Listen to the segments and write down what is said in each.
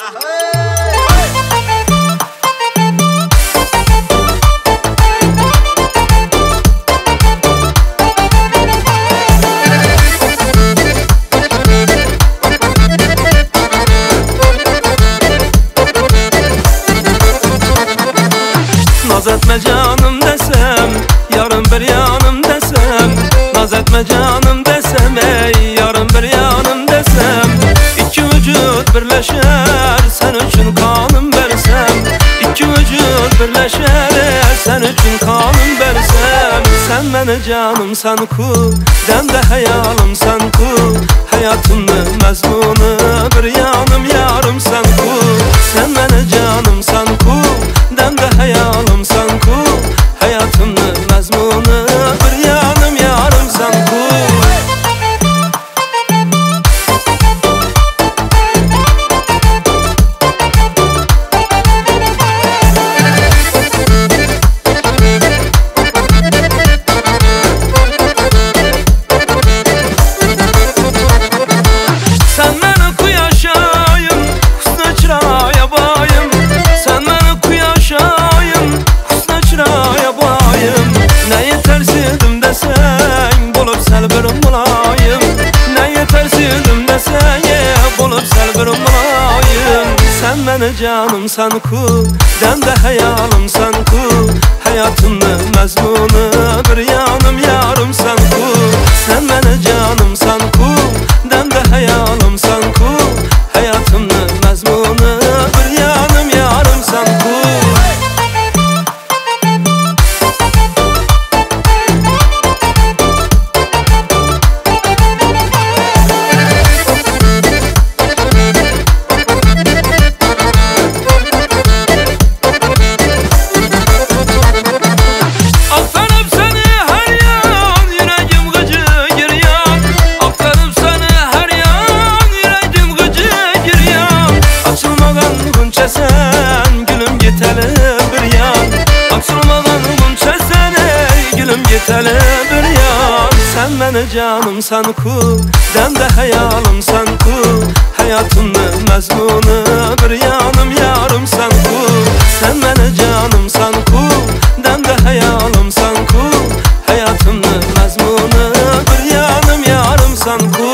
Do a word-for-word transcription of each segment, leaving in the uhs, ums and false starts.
Naz etme canım desem, yarın bir yanım desem. Naz etme canım desem, ey yarın bir yanım desem. İki vücut birleşer, sen için kanım versem. İki vücut birleşer, sen için kanım versem. Sen beni canımsan ku, demde hayalımsan ku. Hayatımın mezmunu bir yanım yarımsan ku. Sen beni canımsan ku, demde hayalımsan ku. Hayatımın mezmunu bir yanım yarımsan ku. Sen beni kuyaşayım, husna çıraya bayım. Sen beni kuyaşayım, husna çıraya bayım. Ne yetersizdim desen, bulup selbirim bulayım. Ne yetersizdim desen, bulup selbirim bulayım. Sen beni canımsan ku, demde hayalımsan ku. Hayatımın mezmunu bir yanım yarımsan ku. Sen beni canımsan ku, demde hayalımsan ku. Hayatımın mezmunu bir yanım yarımsan ku. Sen gülüm giteli bir yan, açılmadan bunca sene gülüm giteli bir yan. Sen beni canımsan ku, demde hayalımsan ku. Hayatımın mezmunu bir yanım yarımsan ku. Sen beni canımsan ku, demde hayalımsan ku. Hayatımın mezmunu bir yanım yarımsan ku.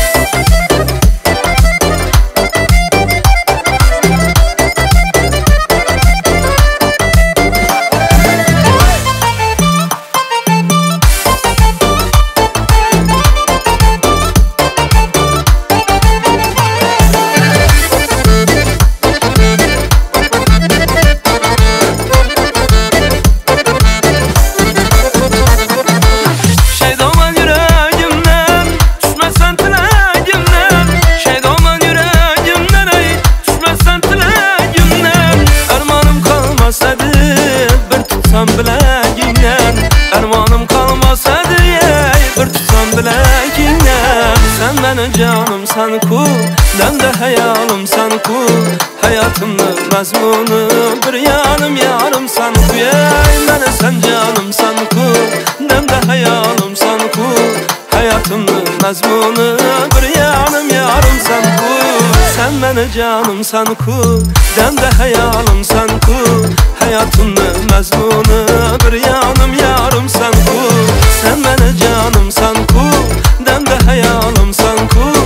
Ermanım kalmasa diye bir tutsam bileğinden. Sen benim canımsan ku, demde hayalımsan ku. Hayatımın mezmunu bir yanım yarımsan ku. Ey beni sen canımsan ku, demde hayalımsan ku. Hayatımın mezmunu bir yanım yarımsan ku. Sen beni canımsan ku, demde hayalımsan ku. Hayatımın mezmunu bir yanım yarımsan ku. Sen beni canımsan ku, demde hayalımsan ku.